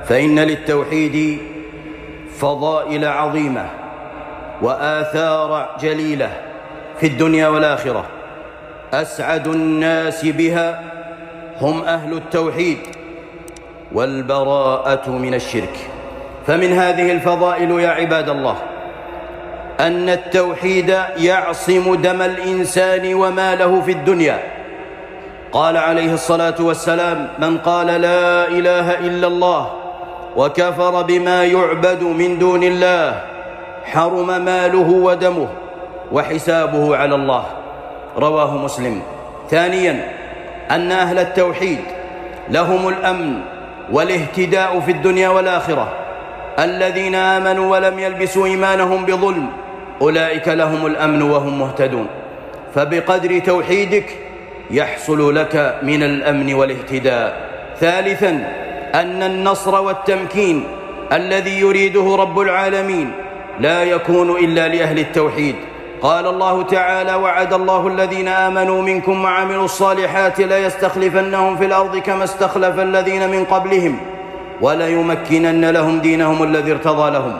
فإن للتوحيد فضائل عظيمة وآثار جليلة في الدنيا والآخرة. أسعد الناس بها هم أهل التوحيد والبراءة من الشرك. فمن هذه الفضائل يا عباد الله أن التوحيد يعصم دم الإنسان وماله في الدنيا. قال عليه الصلاة والسلام: من قال لا إله إلا الله وكفر بما يعبد من دون الله حرم ماله ودمه وحسابه على الله. رواه مسلم. ثانيا أن أهل التوحيد لهم الأمن والاهتداء في الدنيا والآخرة. الذين آمنوا ولم يلبسوا إيمانهم بظلم أولئك لهم الأمن وهم مهتدون. فبقدر توحيدك يحصل لك من الأمن والاهتداء. ثالثا أن النصر والتمكين الذي يريده رب العالمين لا يكون إلا لأهل التوحيد. قال الله تعالى: وعد الله الذين آمنوا منكم وعملوا الصالحات ليستخلفنهم في الأرض كما استخلف الذين من قبلهم وليمكنن لهم دينهم الذي ارتضى لهم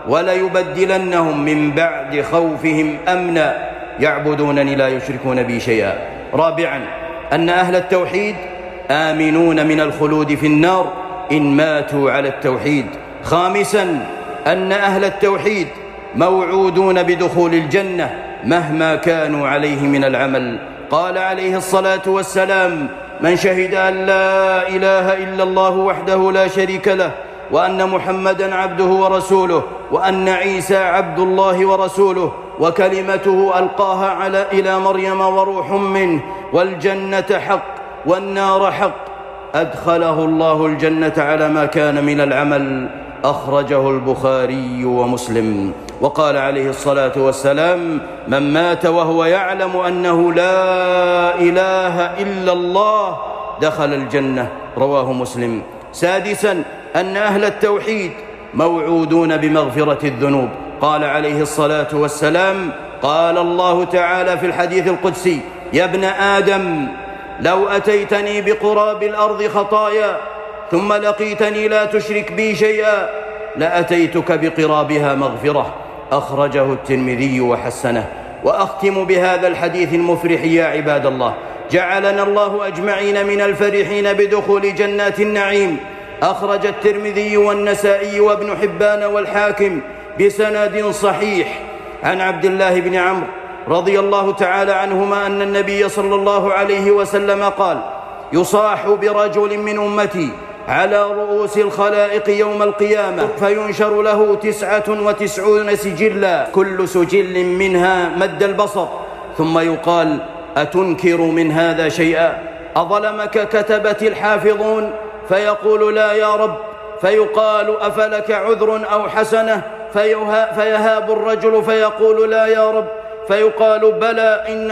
وليبدلنهم من بعد خوفهم أمنا يعبدونني لا يشركون بي شيئا. رابعا أن أهل التوحيد آمنون من الخلود في النار إن ماتوا على التوحيد. خامسا أن أهل التوحيد موعودون بدخول الجنة مهما كانوا عليه من العمل. قال عليه الصلاة والسلام: من شهد أن لا إله إلا الله وحده لا شريك له وأن محمدًا عبده ورسوله وأن عيسى عبد الله ورسوله وكلمته ألقاها إلى مريم وروح منه والجنة حق والنار حق أدخله الله الجنة على ما كان من العمل. أخرجه البخاري ومسلم. وقال عليه الصلاة والسلام: من مات وهو يعلم أنه لا إله إلا الله دخل الجنة. رواه مسلم. سادسا أن أهل التوحيد موعودون بمغفرة الذنوب. قال عليه الصلاة والسلام: قال الله تعالى في الحديث القدسي: يا ابن آدم لو أتيتني بقراب الأرض خطايا ثم لقيتني لا تشرك بي شيئا لأتيتك بقرابها مغفرة. أخرجه الترمذي وحسنه. وأختم بهذا الحديث المفرح يا عباد الله: جعلنا الله أجمعين من الفرحين بدخول جنات النعيم. أخرج الترمذي والنسائي وابن حبان والحاكم بسند صحيح عن عبد الله بن عمرو رضي الله تعالى عنهما أن النبي صلى الله عليه وسلم قال: يصاح برجل من أمتي على رؤوس الخلائق يوم القيامة فينشر له 99 سجلا كل سجل منها مد البصر ثم يقال: أتنكر من هذا شيئا؟ أظلمك كتبت الحافظون؟ فيقول: لا يا رب. فيقال: أفلك عذر أو حسنة؟ فيهاب الرجل فيقول: لا يا رب. فيقال: بلى، إن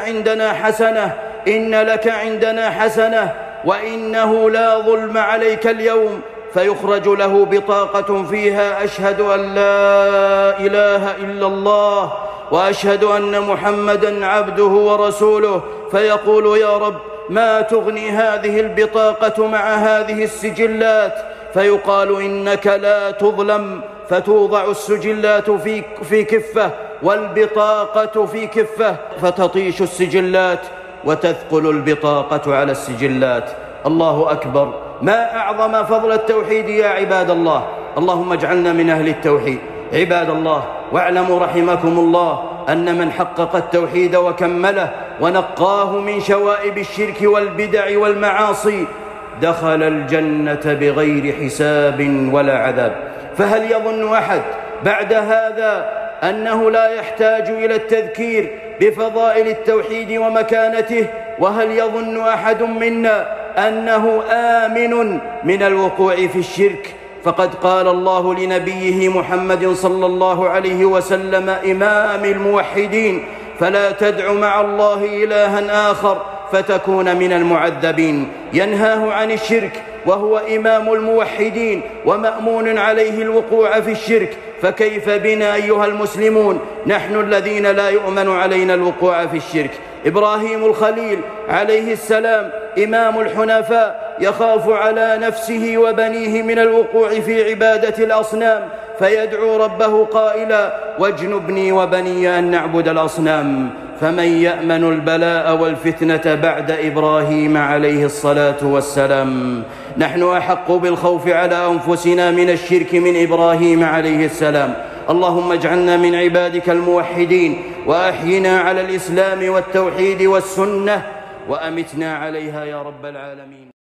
لك عندنا حسنة وإنه لا ظلم عليك اليوم. فيخرج له بطاقة فيها: أشهد أن لا إله إلا الله وأشهد أن محمدًا عبده ورسوله. فيقول: يا رب، ما تغني هذه البطاقة مع هذه السجلات؟ فيقال: إنك لا تظلم. فتوضع السجلات في كفة والبطاقة في كفة فتطيش السجلات وتثقل البطاقة على السجلات. الله أكبر! ما أعظم فضل التوحيد يا عباد الله. اللهم اجعلنا من أهل التوحيد. عباد الله، واعلموا رحمكم الله أن من حقق التوحيد وكمله ونقاه من شوائب الشرك والبدع والمعاصي دخل الجنة بغير حساب ولا عذاب. فهل يظن أحد بعد هذا أنه لا يحتاج إلى التذكير بفضائل التوحيد ومكانته؟ وهل يظن أحد منا أنه آمن من الوقوع في الشرك؟ فقد قال الله لنبيه محمد صلى الله عليه وسلم إمام الموحدين: فلا تدع مع الله إلها آخر فتكون من المعذبين. ينهاه عن الشرك وهو إمام الموحدين ومأمون عليه الوقوع في الشرك. فكيف بنا أيها المسلمون نحن الذين لا يؤمن علينا الوقوع في الشرك؟ إبراهيم الخليل عليه السلام إمام الحنفاء يخاف على نفسه وبنيه من الوقوع في عبادة الأصنام، فيدعو ربه قائلا: واجنبني وبني أن نعبد الأصنام. فمن يأمن البلاء والفتنة بعد إبراهيم عليه الصلاة والسلام؟ نحن أحق بالخوف على أنفسنا من الشرك من إبراهيم عليه السلام. اللهم اجعلنا من عبادك الموحدين، وأحينا على الإسلام والتوحيد والسنة، وأمتنا عليها يا رب العالمين.